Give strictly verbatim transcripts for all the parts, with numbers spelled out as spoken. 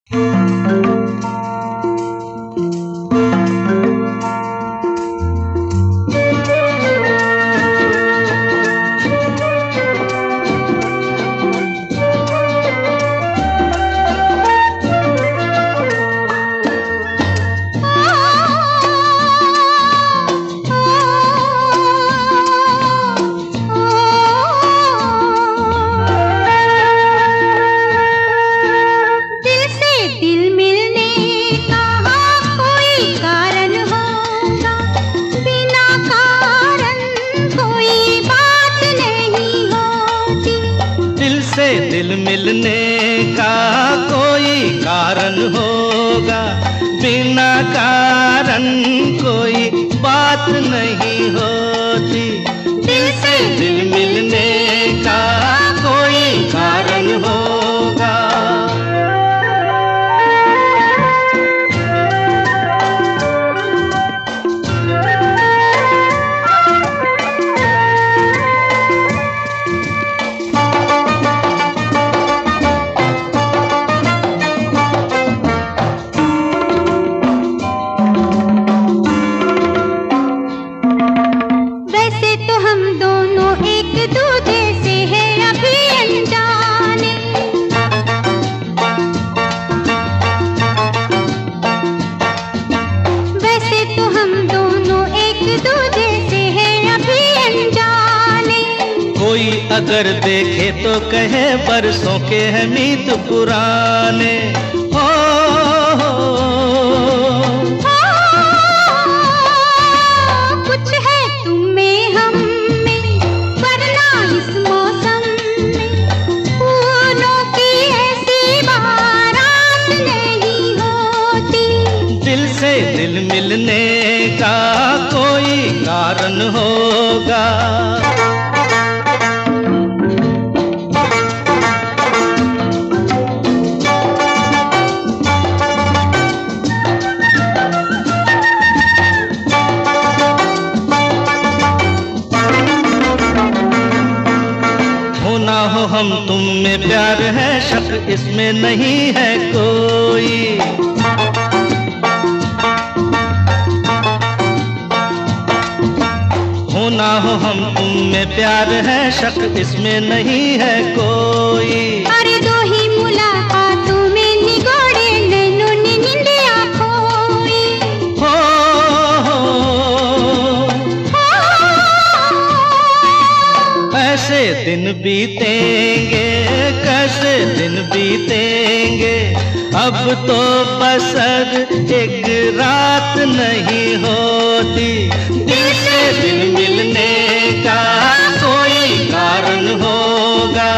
दिल मिलने का कोई कारण होगा, बिना कारण कोई बात नहीं होती। दिल से दिल मिलने का कोई कारण होगा। अगर देखे तो कहे बरसों के हैं मीत पुराने। हो, हो, हो, कुछ है तुम में हम में, वरना इस मौसम में फूलों की ऐसी बारात नहीं होती। दिल से दिल मिलने का कोई कारण होगा। हो हम तुम में प्यार है, शक इसमें नहीं है कोई। होना हो हम तुम में प्यार है, शक इसमें नहीं है कोई। अरे दो ही मुलाकातों में निगोड़े नैनों ने निंदिया खोई। हो, ऐसे दिन बीतेंगे, कैसे दिन बीतेंगे, अब तो बसर एक रात नहीं होती। दिल से दिल मिलने का कोई कारण होगा।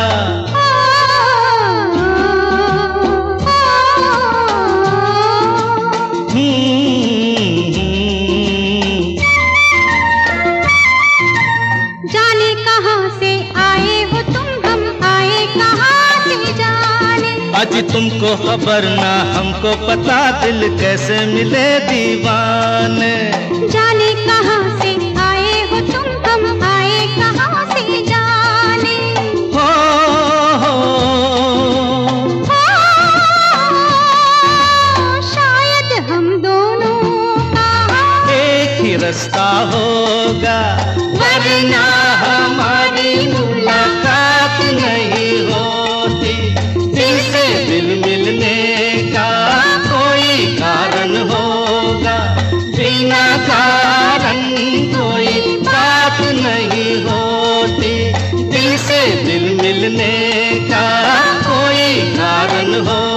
जाने कहाँ से आए हो तुम, हम आए कहाँ से जाने। आज तुमको खबर ना हमको पता, दिल कैसे मिले दीवाने। जाने कहाँ से आए हो तुम, हम आए कहाँ से जाने। हो, हो, हो, शायद हम दोनों का एक ही रास्ता होगा, वरना हमारी मुलाकात नहीं होती। दिल से दिल मिलने का कोई कारण होगा, बिना कारण कोई बात नहीं होती। दिल से दिल मिलने का कोई कारण हो